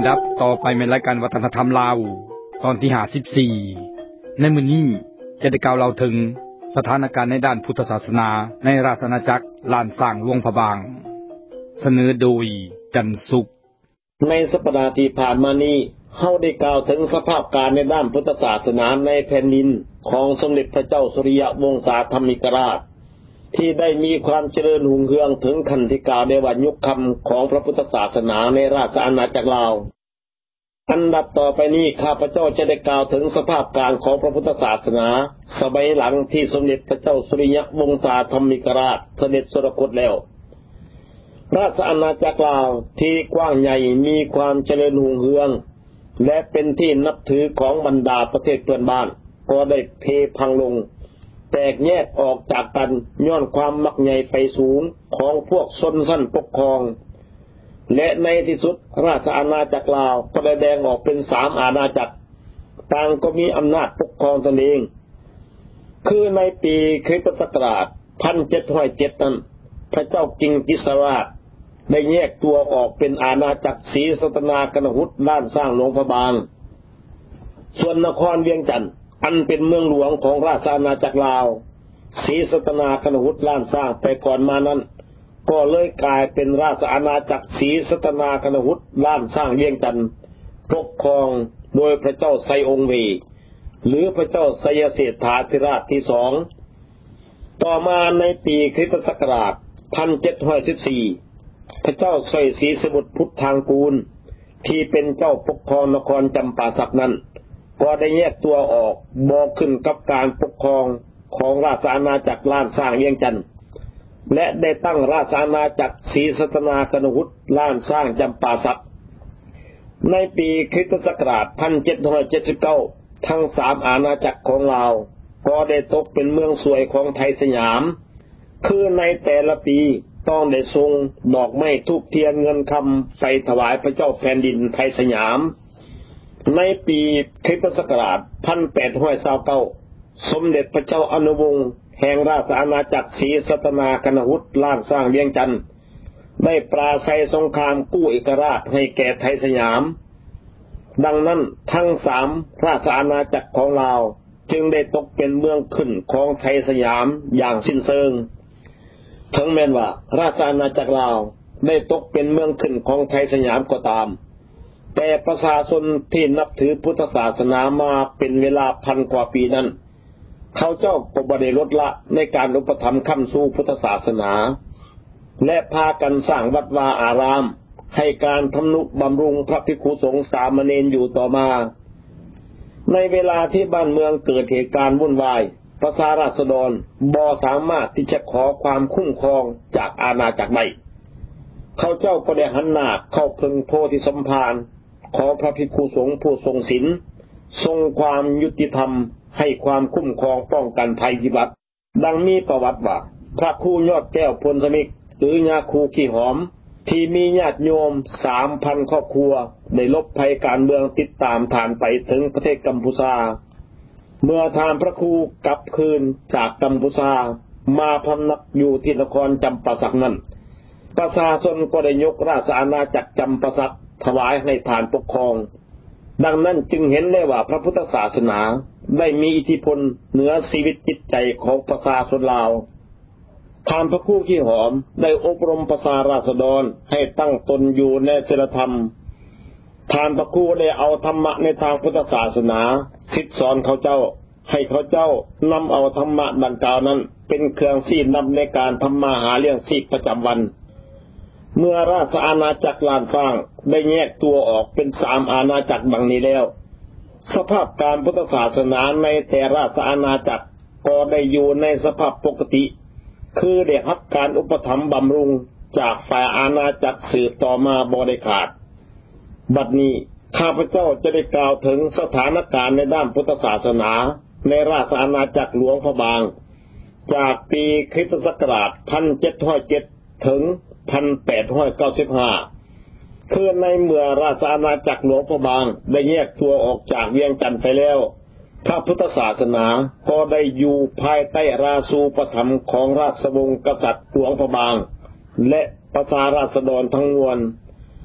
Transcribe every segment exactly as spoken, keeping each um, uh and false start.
ำดับต่อไปเป็นรายการวัฒนธรรมลาวตอนที่ห้าสิบสี่ในมื้อนี้จะได้กล่าวเล่าถึงสถานการณ์ในด้านพุทธศาสนาในราชอาณาจักรล้านสร้างหลวงพระบางเสนอโดยจันสุขในสัปดาห์ที่ผ่านมานี้เฮาได้กล่าวถึงสภาพการในด้านพุทธศาสนาในแผ่นดินของสมเด็จพระเจ้าสุริยวงศาธรรมิกราชที่ได้มีความเจริญรุ่งเรืองถึงขั้นที่กล่าวได้ว่ายุคคำของพระพุทธศาสนาในราชอาณาจักรลาวอันดับต่อไปนี้ข้าพเจ้าจะได้กล่าวถึงสภาพการของพระพุทธศาสนาสมัยหลังที่สมเด็จพระเจ้าสุริยวงศาธรรมิกราชเสด็จสวรรคตแล้วราชอาณาจักรลาวที่กว้างใหญ่มีความเจริญรุ่งเรืองและเป็นที่นับถือของบรรดาประเทศเพื่อนบ้านก็ได้เพพังลงแตกแยกออกจากกันย้อนความมักใหญ่ไฟสูงของพวกชนชั้นปกครองและในที่สุดราชอาณาจักรลาวก็ได้แบ่งออกเป็นสามอาณาจักรต่างก็มีอำนาจปกครองตนเองคือในปีคริสตศักราชหนึ่งพันเจ็ดร้อยเจ็ดนั้นพระเจ้ากิงกิสราชได้แยกตัวออกเป็นอาณาจักรศรีสัตนากนหุฏด้านสร้างหลวงพระบางส่วนนครเวียงจันทน์อันเป็นเมืองหลวงของราชอาณาจักรลาวศรีสัตนากนหุฏล้านสร้างแต่ก่อนมานั้นก็เลยกลายเป็นราชอาณาจักรศรีสัตนากนหุฏล้านสร้างเวียงจันทน์ปกครองโดยพระเจ้าไซองเวหรือพระเจ้าไสยเศรษฐาธิราชที่สองต่อมาในปีคริสตศักราชหนึ่งพันเจ็ดร้อยสิบสี่พระเจ้าสร้อยศรีสมุทรพุทธางกูลที่เป็นเจ้าปกครองนครจำปาสักนั้นก็ได้แยกตัวออกบอกขึ้นกับการปกครองของราชอาณาจักรล้านสร้างเวียงจันทน์และได้ตั้งราชอาณาจักรศรีสัตนากนหุฏล้านสร้างจำปาสักในปีคริสตศักราชหนึ่งพันเจ็ดร้อยเจ็ดสิบเก้าทั้งสามอาณาจักรของลาวก็ได้ตกเป็นเมืองสวยของไทยสยามคือในแต่ละปีต้องได้ส่งดอกไม้ธูปเทียนเงินคำไปถวายพระเจ้าแผ่นดินไทยสยามในปีคริสตศักราชหนึ่งพันแปดร้อยยี่สิบเก้าสมเด็จพระเจ้าอนุวงศ์แห่งราชอาณาจักรศรีสัตนากนหุฏล้านสร้างเวียงจันทน์ได้ปราศัยสงครามกู้เอกราชให้แก่ไทยสยามดังนั้นทั้งสามราชอาณาจักรของลาวจึงได้ตกเป็นเมืองขึ้นของไทยสยามอย่างสิ้นเชิงถึงแม้ว่าราชอาณาจักรลาวได้ตกเป็นเมืองขึ้นของไทยสยามก็ตามแต่ประชาชนที่นับถือพุทธศาสนามาเป็นเวลาพันกว่าปีนั้นเขาเจ้าก็บ่ได้ลดละในการอุปถัมภ์ค้ำสู่พุทธศาสนาและพากันสร้างวัดวาอารามให้การทำนุบำรุงพระภิกขุสงฆ์สามเณรอยู่ต่อมาในเวลาที่บ้านเมืองเกิดเหตุการณ์วุ่นวายประชาราษฎรบ่สามารถที่จะขอความคุ้มครองจากอาณาจักรใดเขาเจ้าก็ได้หันหน้าเข้าพึงโพธิสมภารของพระภิกขุสงฆ์ผู้ทรงศีลทรงความยุติธรรมให้ความคุ้มครองป้องกันภัยพิบัติดังมีประวัติว่าพระครูยอดแก้วพลสมิกหรือยาคูขี้หอมที่มีญาติโยม สามพัน ครอบครัวได้ลบภัยการเมืองติดตามฐานไปถึงประเทศกัมพูชาเมื่อทานพระครูกลับคืนจากกัมพูชามาพำนักอยู่ที่นครจำปาสักนั้นประชาชนก็ได้ยกราชอาณาจักรจำปาสักถวายให้ฐานปกครองดังนั้นจึงเห็นได้ว่าพระพุทธศาสนาได้มีอิทธิพลเหนือชีวิตจิตใจของประชาชนลาวทานพระครูขี้หอมได้อบรมประชาราษฎรให้ตั้งตนอยู่ในศีลธรรมทานพระครูได้เอาธรรมะในทางพุทธศาสนาศิษย์สอนเขาเจ้าให้เขาเจ้านำเอาธรรมะดังกล่าวนั้นเป็นเครื่องชี้นำในการทำมาหาเลี้ยงชีพประจำวันเมื่อราชอาณาจักรล้านสร้างได้แยกตัวออกเป็นสามอาณาจักรดังนี้แล้วสภาพการพุทธศาสนาในแต่ราชอาณาจักรก็ได้อยู่ในสภาพปกติคือได้รับการอุปถัมภ์บำรุงจากฝ่ายอาณาจักรสืบต่อมาบ่ได้ขาดบัดนี้ข้าพเจ้าจะได้กล่าวถึงสถานการณ์ในด้านพุทธศาสนาในราชอาณาจักรหลวงพระบางจากปีคริสตศักราชหนึ่งพันเจ็ดร้อยเจ็ดถึงหนึ่งพันแปดร้อยเก้าสิบห้าคือในเมื่อราชอาณาจักรหลวงพระบางได้แยกตัวออกจากเวียงจันทน์ไปแล้วพระพุทธศาสนาก็ได้อยู่ภายใต้ราชูปถัมภ์ของราชวงศ์กษัตริย์หลวงพระบางและประชาราษฎรทั้งมวล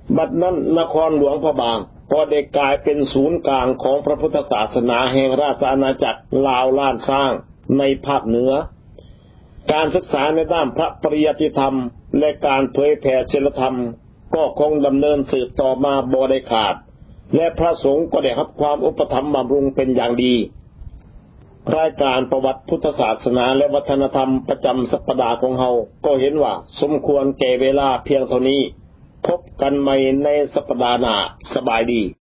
บัดนั้นนครหลวงพระบางก็ได้กลายเป็นศูนย์กลางของพระพุทธศาสนาแห่งราชอาณาจักรลาวล้านสร้างในภาคเหนือการศึกษาในด้านพระปริยัติธรรมและการเผยแผ่ศีลธรรมก็คงดำเนินสืบต่อมาบ่ได้ขาดและพระสงฆ์ก็ได้รับความอุปถัมภ์บำรุงเป็นอย่างดีรายการประวัติพุทธศาสนาและวัฒนธรรมประจำสัปดาห์ของเฮาก็เห็นว่าสมควรแก่เวลาเพียงเท่านี้พบกันใหม่ในสัปดาห์หน้าสบายดี